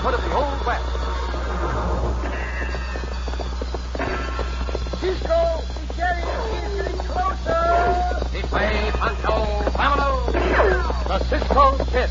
neighborhood of the Old West. Cisco, the sheriff is getting closer. This way, Pancho, vámonos. The Cisco Kid.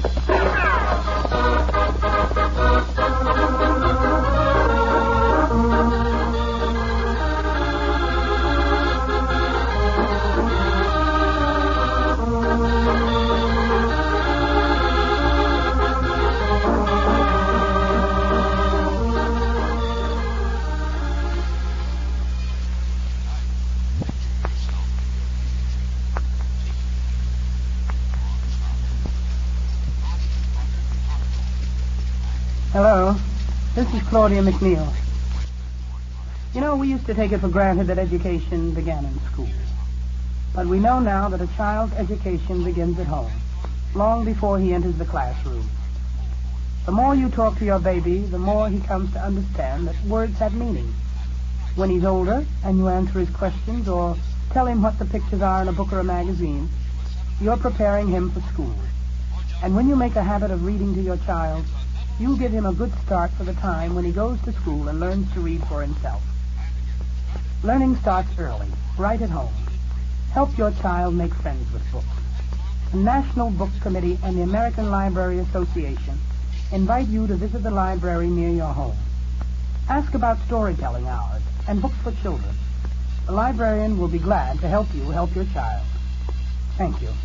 Hello. This is Claudia McNeil. You know, we used to take it for granted that education began in school. But we know now that a child's education begins at home, long before he enters the classroom. The more you talk to your baby, the more he comes to understand that words have meaning. When he's older and you answer his questions or tell him what the pictures are in a book or a magazine, you're preparing him for school. And when you make a habit of reading to your child, you'll give him a good start for the time when he goes to school and learns to read for himself. Learning starts early, right at home. Help your child make friends with books. The National Book Committee and the American Library Association invite you to visit the library near your home. Ask about storytelling hours and books for children. The librarian will be glad to help you help your child. Thank you.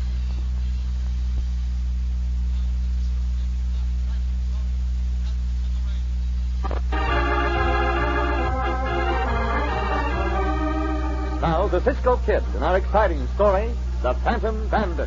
Now, the Cisco Kid in our exciting story, The Phantom Bandit.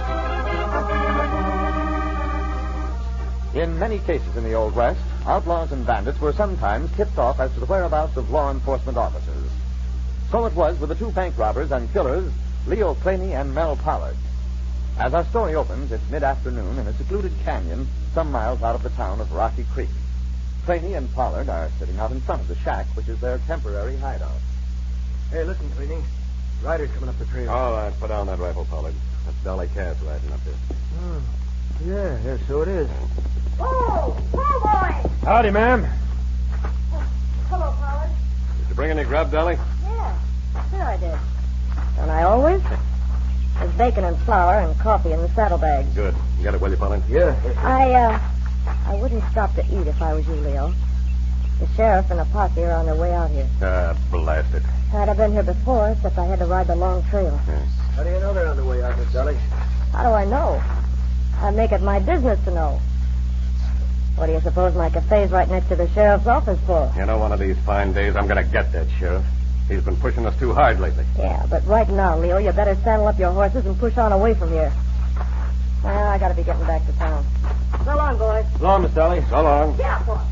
In many cases in the Old West, outlaws and bandits were sometimes tipped off as to the whereabouts of law enforcement officers. So it was with the two bank robbers and killers, Leo Claney and Mel Pollard. As our story opens, it's mid-afternoon in a secluded canyon some miles out of the town of Rocky Creek. Claney and Pollard are sitting out in front of the shack, which is their temporary hideout. Hey, listen, Cleaning. Ryder's coming up the trail. All right, put down that rifle, Pollard. That's Dolly Cass riding up there. Oh, yeah, so it is. Oh, boy! Howdy, ma'am. Hello, Pollard. Did you bring any grub, Dolly? Yeah, sure I did. Don't I always? There's bacon and flour and coffee in the saddlebags. Good. You got it, will you, Pollard? Yeah. I wouldn't stop to eat if I was you, Leo. The sheriff and a posse are on their way out here. Blast it. I'd have been here before, except I had to ride the long trail. Yes. How do you know they're on the way out, Miss Dolly? How do I know? I make it my business to know. What do you suppose my cafe's right next to the sheriff's office for? You know, one of these fine days, I'm going to get that sheriff. He's been pushing us too hard lately. Yeah, but right now, Leo, you better saddle up your horses and push on away from here. Well, I gotta be getting back to town. So long, boys. So long, Miss Dolly. So long. Yeah, boy.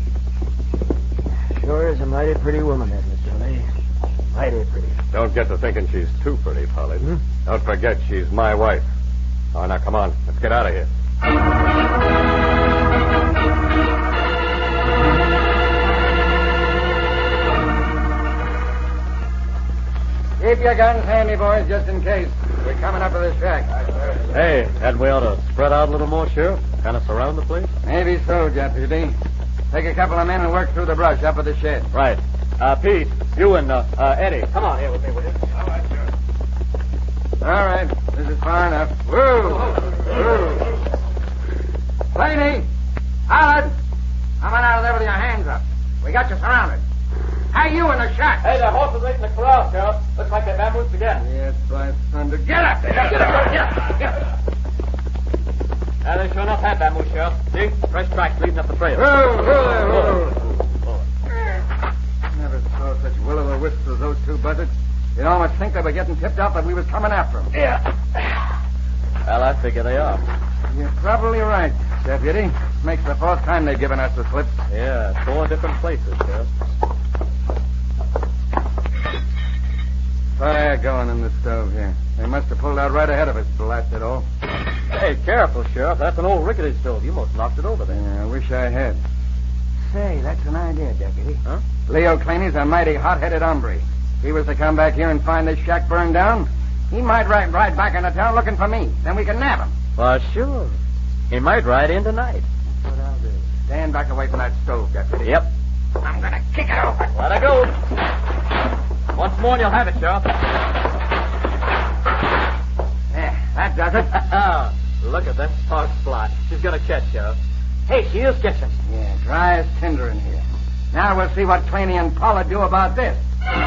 Sure is a mighty pretty woman, that Miss Dolly. Mighty pretty. Don't get to thinking she's too pretty, Pollard. Don't forget, she's my wife. Oh, now, come on. Let's get out of here. Keep your guns handy, boys, just in case. We're coming up to the shack. Hey, hadn't we ought to spread out a little more, Sheriff? Kind of surround the place? Maybe so, Deputy. Take a couple of men and work through the brush up at the shed. Right. Pete, you and Eddie, come on here with me, will you? All right, Sheriff. All right. This is far enough. Woo! Woo! Claney! Howard! Come on out of there with your hands up. We got you surrounded. Hey, you in the shack. Hey, the horses ain't in the corral, Sheriff. Looks like they've ambushed again. Yes, by thunder. Get up there. Get up. They sure enough had ambush, Sheriff. See? Fresh tracks leading up the trail. Whoa. Never saw such will-o'-the-wisps as those two buzzards. You'd almost think they were getting tipped off that we was coming after them. Yeah. Well, I figure they are. You're probably right, Deputy. Makes the fourth time they've given us the slip. Yeah, 4 different places, Sheriff. Fire going in the stove here. They must have pulled out right ahead of us, blast it all. Hey, careful, Sheriff. That's an old rickety stove. You most knocked it over there. Yeah, I wish I had. Say, that's an idea, Deputy. Huh? Leo Claney's a mighty hot-headed hombre. If he was to come back here and find this shack burned down, he might ride back into town looking for me. Then we can nab him. Well, sure. He might ride in tonight. That's what I'll do. Stand back away from that stove, Deputy. Yep. I'm going to kick it open. Let her go. Once more and you'll have it, Sheriff. Yeah, that does it. Look at that hog spot. She's going to catch, Sheriff. Hey, she is catching. Yeah, dry as tinder in here. Now we'll see what Claney and Pollard do about this.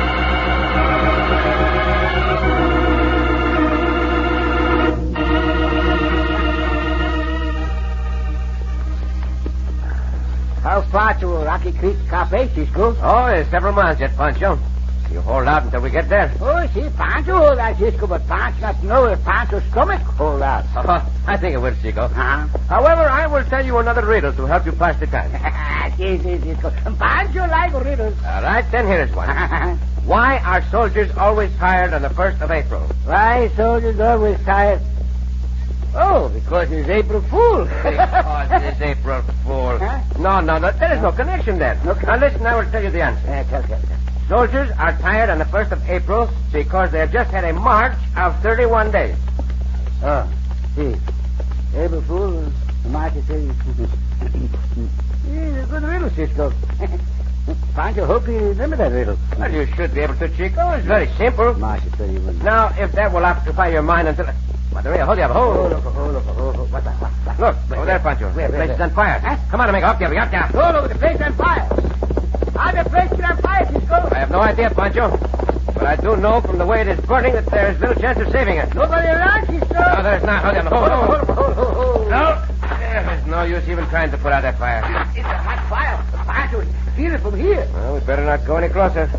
How far to Rocky Creek Cafe, Cisco? Oh, there's several miles yet, Pancho. You hold out until we get there. Oh, see, Pancho hold out, Cisco, but Pancho not know if Pancho's stomach hold out. I think it will, Chico. Uh-huh. However, I will tell you another riddle to help you pass the time. See, Cisco. Pancho like riddles. All right, then here is one. Why are soldiers always tired on the 1st of April? Why soldiers always tired? Oh, because it's April Fool. Because it's April Fool. Huh? No, there is no connection there. No Now listen, I will tell you the answer. Tell. Soldiers are tired on the 1st of April because they have just had a march of 31 days. Oh, see. April Fool, the market says. It's a good riddle, Cisco. Pancho, hope you remember that riddle. Well, you should be able to, Chico. It's very simple. Market 31. Now, if that will occupy your mind until... Maria, hold up. Hold up. What's that? Look, over there, Pancho. Where? The place is on fire. Huh? Come on, amigo. Up there. Hold over, the place on fire. How the place get on fire, Cisco? I have no idea, Pancho. But I do know from the way it is burning that there's little chance of saving it. Nobody around, Cisco. No, there's not. Hold. No. No. There's no use even trying to put out that fire. It's a hot fire. Pancho, feel it from here. Well, we better not go any closer.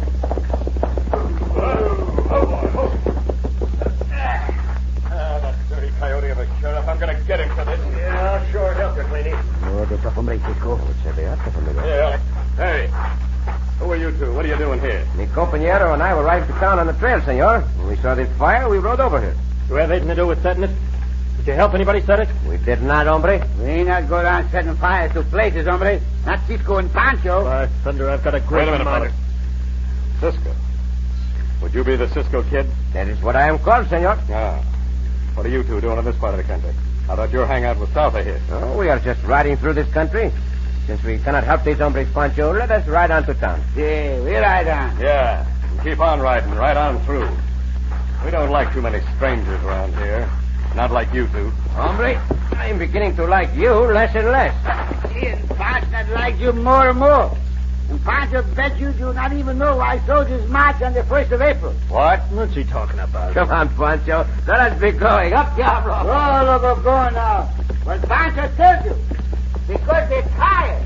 That dirty coyote of a sheriff. I'm going to get him for this. Yeah, I'll sure help you, Claney. No, de topo hombre, Cisco. Yeah. Hey, who are you two? What are you doing here? Mi compañero and I were riding to town on the trail, senor. When we saw this fire, we rode over here. Do you have anything to do with setting it? Did you help anybody set it? We did not, hombre. We not go around setting fires to places, hombre. Not Cisco and Pancho. By thunder, I've got a great... Wait a minute, brother. Cisco. Would you be the Cisco kid? That is what I am called, senor. Ah. What are you two doing in this part of the country? How about your hangout with south of here? Oh, we are just riding through this country. Since we cannot help these hombres, Pancho, let us ride on to town. Yeah, we ride on. Yeah. And keep on riding, right on through. We don't like too many strangers around here. Not like you two. Hombre, I am beginning to like you less and less. See, and Pancho not like you more and more. And Pancho bet you do not even know why soldiers march on the 1st of April. What? What's he talking about? Come on, Pancho. Let us be going. Up, Diablo. Oh, look, we're going now. Well, Pancho tells you. Because they're tired.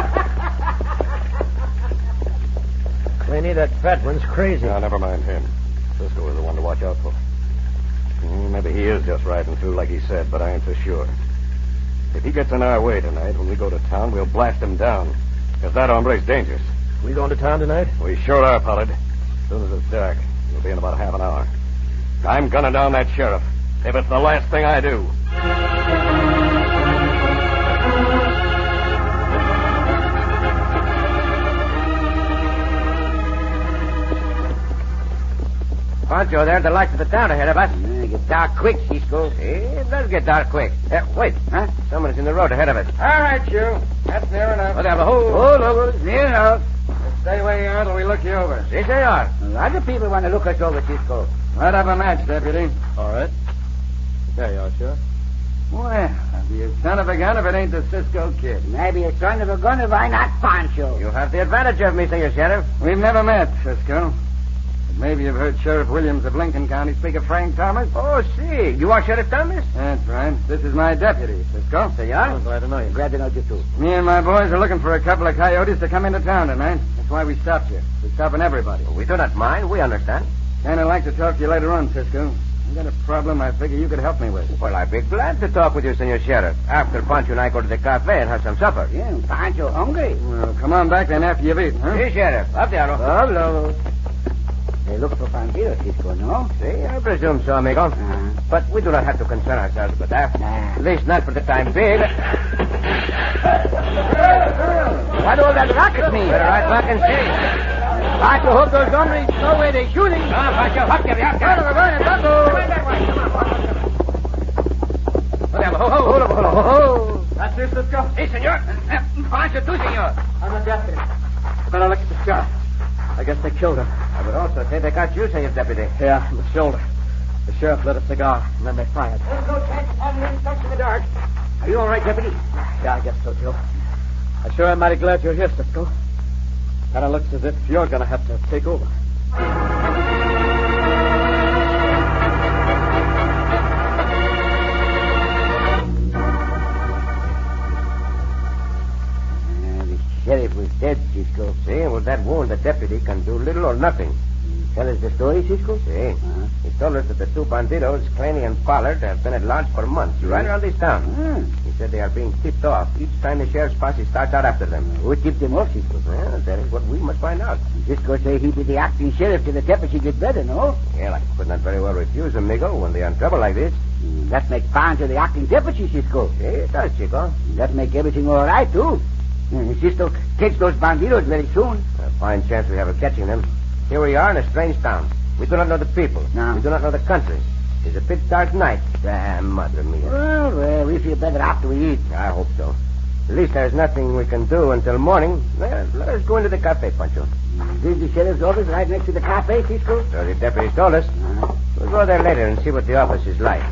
Claney, that fat one's crazy. No, never mind him. Cisco is the one to watch out for. Maybe he is just riding through like he said, but I ain't so sure. If he gets in our way tonight, when we go to town, we'll blast him down. Because that hombre's dangerous. We going to town tonight? We sure are, Pollard. As soon as it's dark. We'll be in about half an hour. I'm gunning down that sheriff. If it's the last thing I do. Pancho, there's the lights of the town ahead of us. It gets dark quick, Cisco. It does get dark quick. Wait. Huh? Someone's in the road ahead of us. All right, you. That's near enough. Oh, there, hold. Look, near enough. Stay where you are till we look you over. Si, senor. A lot of people want to look us over, Cisco. Light up a match, deputy. All right. There you are, Sheriff. Well, I'll be a son of a gun if it ain't the Cisco kid. Maybe a son of a gun if I not Pancho. You have the advantage of me, senor sheriff. We've never met, Cisco. But maybe you've heard Sheriff Williams of Lincoln County speak of Frank Thomas. Oh, see. You are Sheriff Thomas? That's right. This is my deputy, Cisco. Senor? I'm glad to know you. Glad to know you, too. Me and my boys are looking for a couple of coyotes to come into town tonight. That's why we stopped you. We're stopping everybody. We do not mind. We understand. Kind of like to talk to you later on, Cisco. I've got a problem I figure you could help me with. Well, I'd be glad to talk with you, senor sheriff, after Pancho and I go to the cafe and have some supper. Yeah, Pancho hungry. Well, come on back then after you've eaten, huh? Si, sheriff. Up there. Hello. They look for Pancho, Cisco, no? See, I presume so, amigo. But we do not have to concern ourselves with that. Nah. At least not for the time being. What all that rocket mean? Better right back and see. Pancho, hope those hombres know where they're shooting. Come on, Pancho. Up there. Hold up. Oh. That's it, Cisco. Si, senor. Pancho, deputy. Better look at the sheriff. I guess they killed him. I would also say they got you, Senor Deputy. Yeah, in the shoulder. The sheriff lit a cigar, and then they fired. There's no chance of having any touch in the dark. Are you all right, deputy? Yeah, I guess so, Joe. I sure am mighty glad you're here, Cisco. Kind of looks as if you're going to have to take over. The sheriff was dead, Cisco. See, with that wound, the deputy can do little or nothing. Tell us the story, Cisco? See, he told us that the two bandidos, Claney and Pollard, have been at large for months, right around this town. He said they are being tipped off each time the sheriff's posse starts out after them. Who tipped them off, Cisco? Well, that is what we must find out. Cisco say he be the acting sheriff till the deputy get better, no? Well, I could not very well refuse them, Miguel, when they're in trouble like this. That make Pancho the acting deputy, Cisco. See, it does, Chico. That make everything all right, too. Cisco catch those bandidos very soon. A fine chance we have of catching them. Here we are in a strange town. We do not know the people. No. We do not know the country. It's a pitch dark night. Madre mia. Well, we feel better after we eat. I hope so. At least there's nothing we can do until morning. Well, let us go into the cafe, Pancho. This is the sheriff's office right next to the cafe, Cisco? So the deputy told us. We'll go there later and see what the office is like.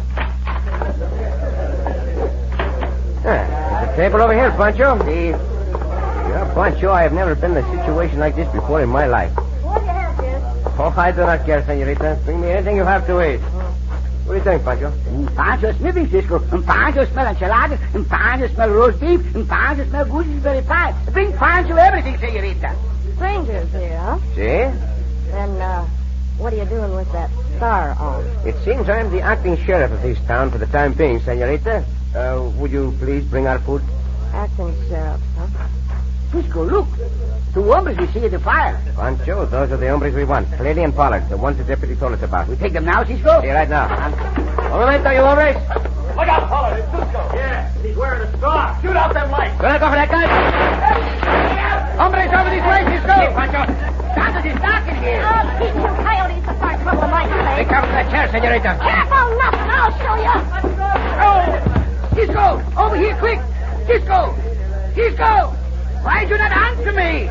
There's a table over here, Pancho. Pancho, I have never been in a situation like this before in my life. What do you have, Jess? Oh, I do not care, senorita. Bring me anything you have to eat. What do you think, Pancho? Pancho sniffing, Cisco. And Pancho smell enchiladas. And Pancho smell roast beef. And Pancho smell gooseberry pie. Bring Pancho everything, senorita. Strangers here, huh? See? Then, what are you doing with that star on? It seems I'm the acting sheriff of this town for the time being, senorita. Would you please bring our food? Acting sheriff, huh? Cisco, look. Two hombres we see at the fire. Pancho, those are the hombres we want. Claney and Pollard, the ones the deputy told us about. We take them now, Cisco? See, right now. Un momento, you hombres. Look out, Pollard. It's Cisco. Yeah, he's wearing a star. Shoot out them lights. Go for that guy. Hombres over this way, Cisco. Hey, Pancho. Santos is dark in here. I'll keep you coyotes apart, trouble my Be place. careful of that chair, senorita. Careful, nothing. I'll show you. Oh! Cisco! Over here, quick! Cisco! Cisco! Why do you not answer me?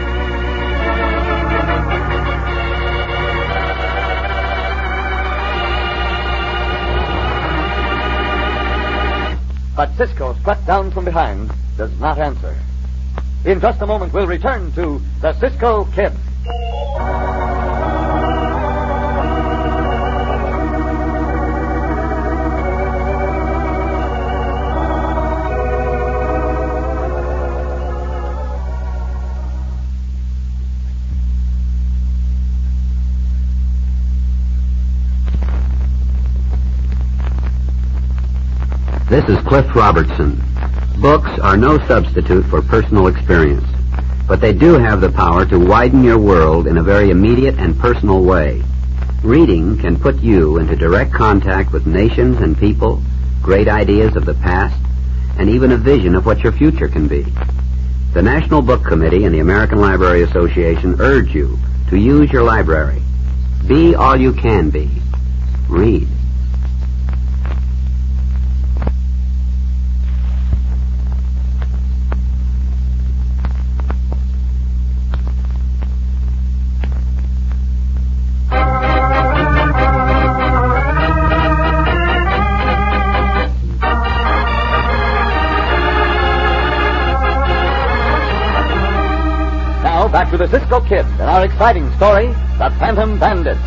But Cisco, struck down from behind, does not answer. In just a moment, we'll return to the Cisco Kid. This is Cliff Robertson. Books are no substitute for personal experience, but they do have the power to widen your world in a very immediate and personal way. Reading can put you into direct contact with nations and people, great ideas of the past, and even a vision of what your future can be. The National Book Committee and the American Library Association urge you to use your library. Be all you can be. Read. Back to the Cisco Kid and our exciting story, The Phantom Bandits.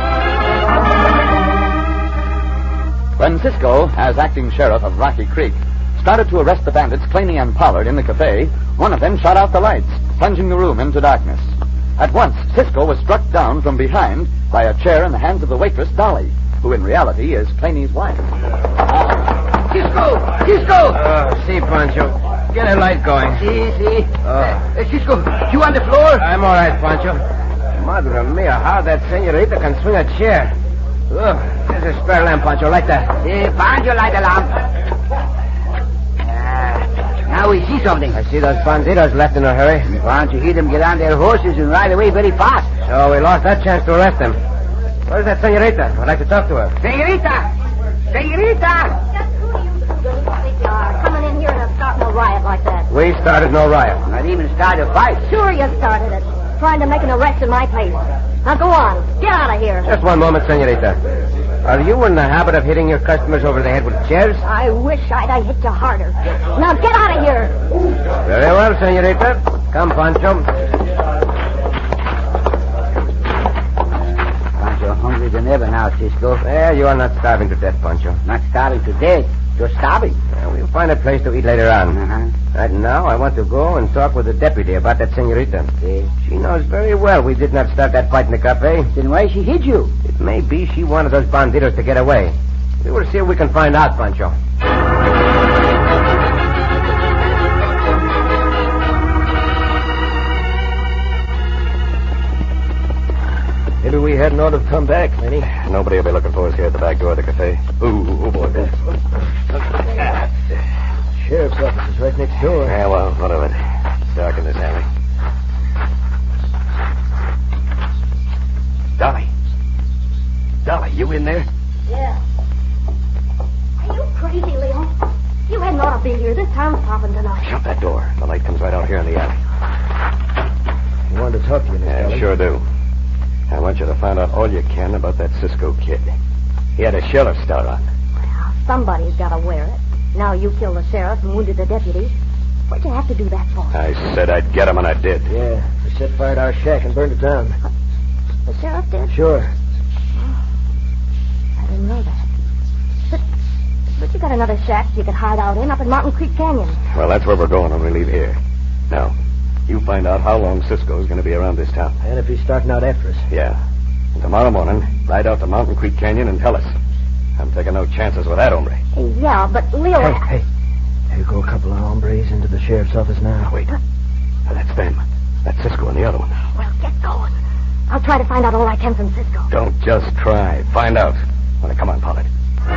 When Cisco, as acting sheriff of Rocky Creek, started to arrest the bandits Claney and Pollard in the cafe, one of them shot out the lights, plunging the room into darkness. At once, Cisco was struck down from behind by a chair in the hands of the waitress, Dolly, who in reality is Claney's wife. Cisco! Cisco! See, Pancho. Get a light going. See. Cisco, you on the floor? I'm all right, Pancho. Madre mia, how that senorita can swing a chair. There's a spare lamp, Pancho. Light that. Pancho, light the lamp. Now we see something. I see those bandidos left in a hurry. Pancho, hear them get on their horses and ride away very fast. So we lost that chance to arrest them. Where's that senorita? I'd like to talk to her. Senorita! Just who do you think you are coming in here and starting a riot like that? We started no riot. Not even start a fight. Sure you started it. Trying to make an arrest in my place. Now go on. Get out of here. Just one moment, senorita. Are you in the habit of hitting your customers over the head with chairs? I wish I'd hit you harder. Now get out of here. Very well, senorita. Come, Pancho. Pancho, hungry than ever now, Cisco. Well, you are not starving to death, Pancho. Not starving to death. You're starving. We'll find a place to eat later on. Uh-huh. Right now, I want to go and talk with the deputy about that senorita. Okay. She knows very well we did not start that fight in the cafe. Then why she hit you? It may be she wanted those banditos to get away. We will see if we can find out, Pancho. Maybe we hadn't ought to have come back, Lenny. Nobody will be looking for us here at the back door of the cafe. Ooh, boy. Sheriff's office is right next door. Yeah, well, what of it? It's dark in this alley. Dolly. Dolly, you in there? Yeah. Are you crazy, Leo? You hadn't ought to be here. This town's popping tonight. Shut that door. The light comes right out here in the alley. I wanted to talk to you, Miss Yeah, Dolly. sure do. I want you to find out all you can about that Cisco kid. He had a sheriff's star on. Well, somebody's got to wear it. Now you killed the sheriff and wounded the deputy. What'd you have to do that for? I said I'd get him, and I did. Yeah, they set fire to our shack and burned it down. The sheriff did? Sure. I didn't know that. But you got another shack you could hide out in up in Mountain Creek Canyon. Well, that's where we're going when we leave here. Now, you find out how long Cisco's going to be around this town. And if he's starting out after us. Yeah. And tomorrow morning, ride out to Mountain Creek Canyon and tell us. I'm taking no chances with that hombre. Yeah, but Leo... Hey. There go a couple of hombres into the sheriff's office now. Wait. Now, that's them. That's Cisco and the other one. Well, get going. I'll try to find out all I can from Cisco. Don't just try. Find out. Well, come on, Pollard.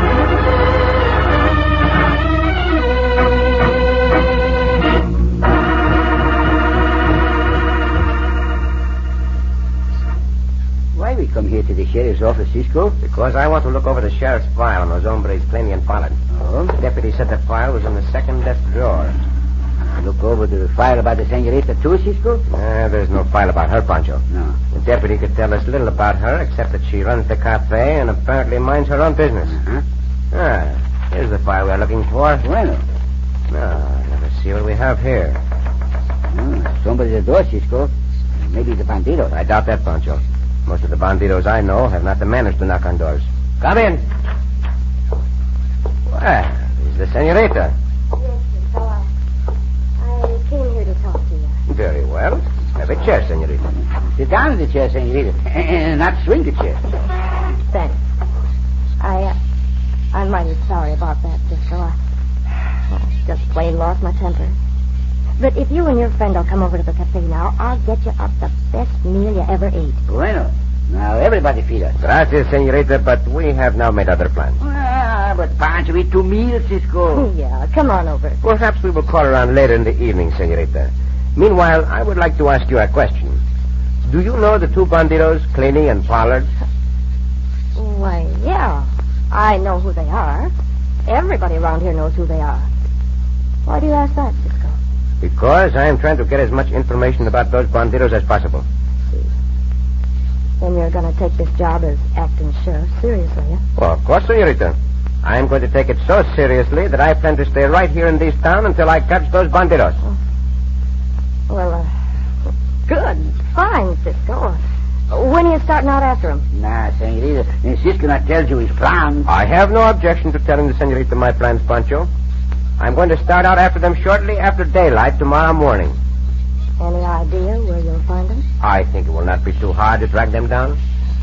Why we come here to the sheriff's office, Cisco? Because I want to look over the sheriff's file on those hombres, Claney and Pollard. Oh? The deputy said the file was in the second desk drawer. Look over the file about the senorita, too, Cisco? There's no file about her, Pancho. No. The deputy could tell us little about her, except that she runs the cafe and apparently minds her own business. Uh-huh. Here's the file we're looking for. Bueno. Now, let us see what we have here. Somebody's at the door, Cisco. Maybe the bandidos. I doubt that, Pancho. Most of the bandidos I know have not the manners to knock on doors. Come in. Well, is the senorita. Yes, so I came here to talk to you. Very well. Have a chair, senorita. Sit down in the chair, senorita. And not swing the chair. Thanks. I'm mighty sorry about that, Cisco. I just plain lost my temper. But if you and your friend will come over to the cafe now, I'll get you up the best meal you ever ate. Bueno. Now, everybody feed us. Gracias, senorita, but we have now made other plans. But Pancho, eat 2 meals, Cisco. Yeah, come on over. Perhaps we will call around later in the evening, senorita. Meanwhile, I would like to ask you a question. Do you know the 2 bandidos, Claney and Pollard? Why, yeah. I know who they are. Everybody around here knows who they are. Why do you ask that, Cisco? Because I am trying to get as much information about those bandidos as possible. Then you're going to take this job as acting sheriff seriously, huh? Well, of course, senorita. I am going to take it so seriously that I plan to stay right here in this town until I catch those bandidos. Well, good. Fine, Cisco. When are you starting out after him? Nah, senorita. Cisco not tells you his plans. I have no objection to telling the senorita my plans, Pancho. I'm going to start out after them shortly after daylight tomorrow morning. Any idea where you'll find them? I think it will not be too hard to track them down.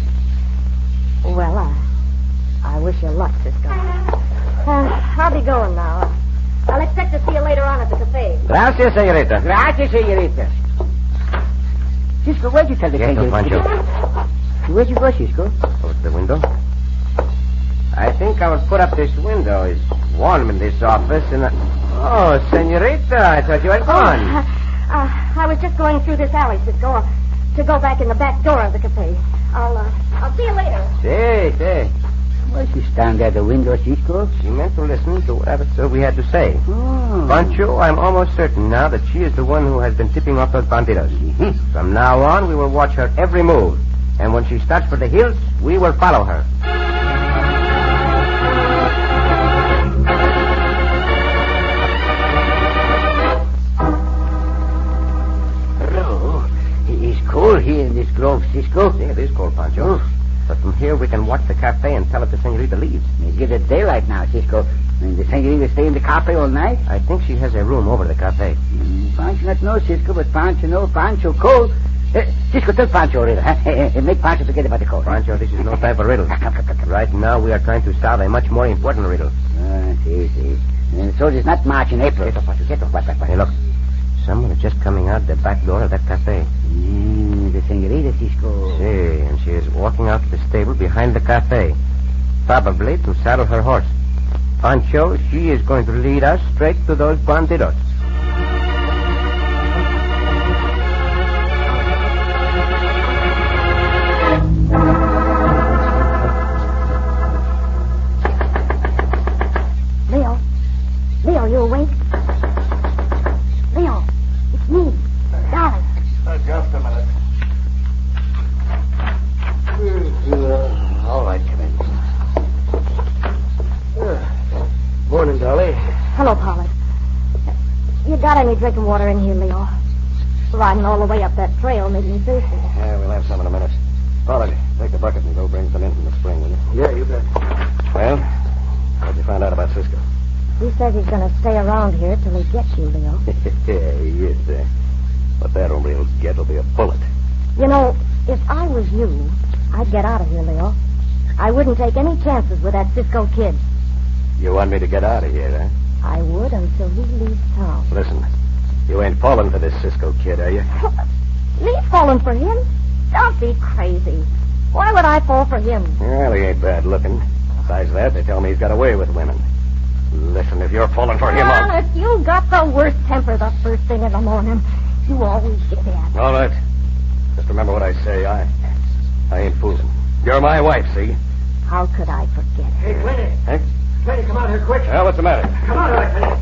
Well, I wish you luck, Cisco. I'll be going now. I'll expect to see you later on at the cafe. Gracias, senorita. Gracias, senorita. Cisco, where'd you tell the Yes, Pancho. Where'd you go, Cisco? Over to the window. I think I will put up this window. It's warm in this office, and Oh, senorita, I thought you had gone. I was just going through this alley, Cisco, to go back in the back door of the cafe. I'll see you later. See. Why she stand at the window, Cisco? She meant to listen to whatever we had to say. Oh. Pancho, I'm almost certain now that she is the one who has been tipping off those bandidos. From now on, we will watch her every move. And when she starts for the hills, we will follow her. Hello. It's cold here in this grove, Cisco. Yeah, it is cold, Pancho. But from here, we can watch the cafe and tell if the senorita leaves. It's getting daylight now, Cisco. And the senorita stay in the cafe all night? I think she has a room over the cafe. Pancho not know, Cisco, but Pancho know. Pancho cold. Cisco, tell Pancho a riddle, huh? Make Pancho forget about the cold. Pancho, this is no time for riddles. Right now, we are trying to solve a much more important riddle. See. And the soldiers not march in April. What? Hey, look. Someone is just coming out the back door of that cafe. The senorita, Cisco. See, and she is walking out to the stable behind the cafe. Probably to saddle her horse. Pancho, she is going to lead us straight to those bandidos. Leo, you awake? Leo, it's me, darling. Just a minute. All right, come in. Morning, Dolly. Hello, Pollard. You got any drinking water in here, Leo? Riding all the way up that trail made me thirsty. Yeah, we'll have some in a minute. Pollard, take the bucket and go bring some in from the spring, will you? Yeah, you bet. Well, what'd you find out about Cisco? He says he's going to stay around here till he gets you, Leo. Yeah, he is, sir. What that hombre will get will be a bullet. You know, if I was you, I'd get out of here, Leo. I wouldn't take any chances with that Cisco kid. You want me to get out of here, huh? I would until he leaves town. Listen, you ain't falling for this Cisco kid, are you? Me falling for him? Don't be crazy. Why would I fall for him? Well, he ain't bad looking. Besides that, they tell me he's got away with women. Listen, if you're falling for him, Well, if you got the worst temper the first thing in the morning, you always get that. All right. Just remember what I say. I ain't fooling. You're my wife, see? How could I forget her? Hey, Clinty. Huh? Clinty, come out here quick. Well, what's the matter? Come out here, Clinty.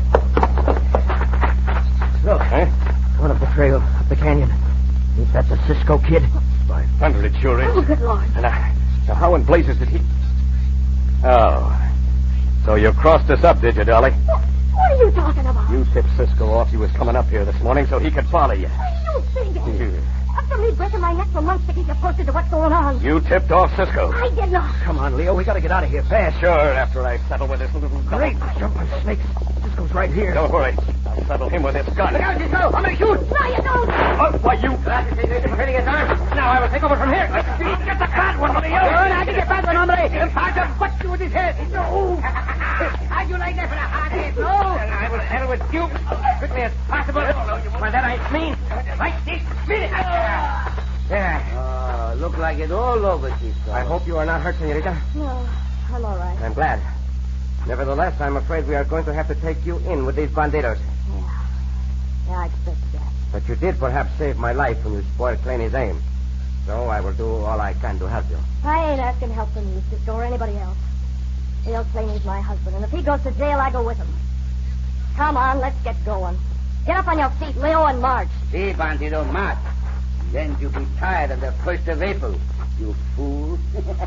Look. Huh? Going up the trail, up the canyon. Is that the Cisco kid? By thunder, it sure is. Oh, good Lord. And now how in blazes did he... Oh. So you crossed us up, did you, Dolly? What are you talking about? You tipped Cisco off you was coming up here this morning so he could follow you. You figure. After me breaking my neck for months to keep you posted to what's going on. You tipped off Cisco. I did not. Come on, Leo. We got to get out of here fast. Sure, after I settle with this little... Great jumping snakes. Cisco's right here. Don't worry. I'll settle him with this gun. Look out, Cisco. I'm going to shoot. No, you don't. Why, you... That's the senorita for hitting his arm. Now I will take over from here. Get the bad one, Leo. I get the bad one, hombre. And Pancho butts you with his head. No. How'd you like that for the hard head? No. I will settle with you as quickly as possible. For that I mean, right this minute. There. Look like it all over, Cisco. I hope you are not hurt, senorita. No, I'm all right. I'm glad. Nevertheless, I'm afraid we are going to have to take you in with these bandidos. Yeah, I expected that. But you did perhaps save my life when you spoiled Claney's aim. So I will do all I can to help you. I ain't asking help from you, Cisco, or anybody else. Leo Claney's my husband, and if he goes to jail, I go with him. Come on, let's get going. Get up on your feet, Leo, and march. See, Bandido, march. Then you'll be tired on the 1st of April, you fool.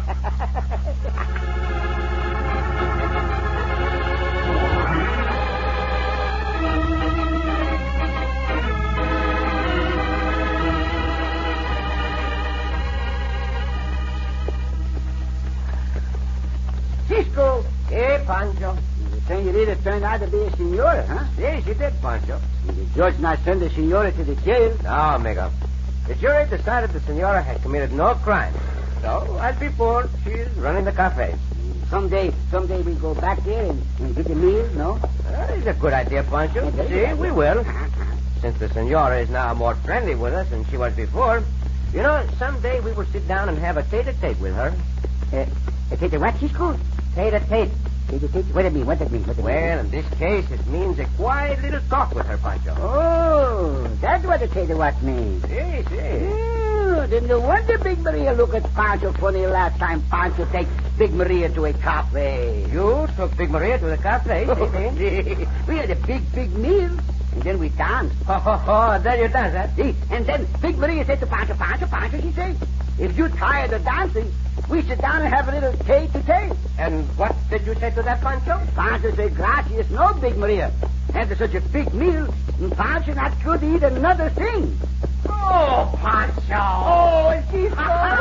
Cisco. Hey, Pancho. The senorita turned out to be a senora, huh? Yes, you did, Pancho. The judge not send the senora to the jail. No, amigo. The jury decided the senora had committed no crime. So, as before, she is running the cafe. Someday we go back there and get a meal, no? It's a good idea, Pancho. See, we will. Since the senora is now more friendly with us than she was before, you know, someday we will sit down and have a tete-a-tete with her. A tete what, Cisco? Tete-a-tete. Tete-a-tete? What it mean? Well, in this case, it means a quiet little talk with her, Pancho. Oh, that's what a tete-what means. Yes. Oh, then no wonder Big Maria look at Pancho funny last time Pancho take Big Maria to a cafe. You took Big Maria to the cafe, We had a big meal, and then we danced. Then you dance, huh? See, and then Big Maria said to Pancho, she said, if you're tired of dancing, we sit down and have a little tete-to-tete. And what did you say to that, Pancho? Pancho said, gracias, no, Big Maria. After such a big meal, Pancho not good to eat another thing. Oh, Pancho. Oh, and she's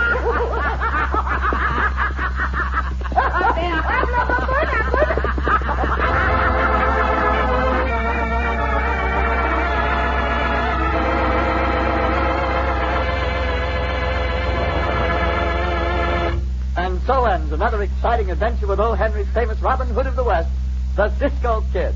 And so ends another exciting adventure with O. Henry's famous Robin Hood of the West, the Cisco Kid.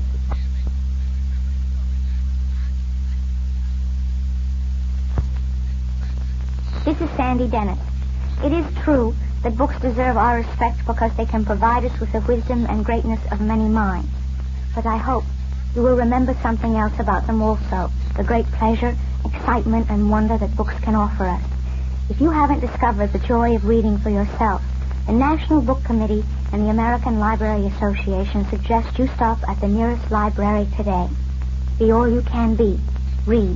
This is Sandy Dennis. It is true that books deserve our respect because they can provide us with the wisdom and greatness of many minds. But I hope you will remember something else about them also, the great pleasure, excitement, and wonder that books can offer us. If you haven't discovered the joy of reading for yourself, the National Book Committee and the American Library Association suggest you stop at the nearest library today. Be all you can be. Read.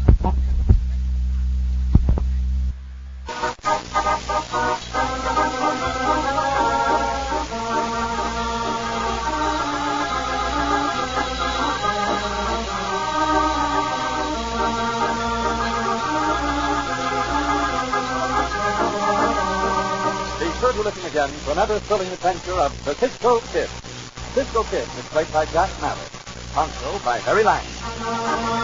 To listen again for another thrilling adventure of the Cisco Kid. Cisco Kid is played by Jack Mallett. Pancho by Harry Lang.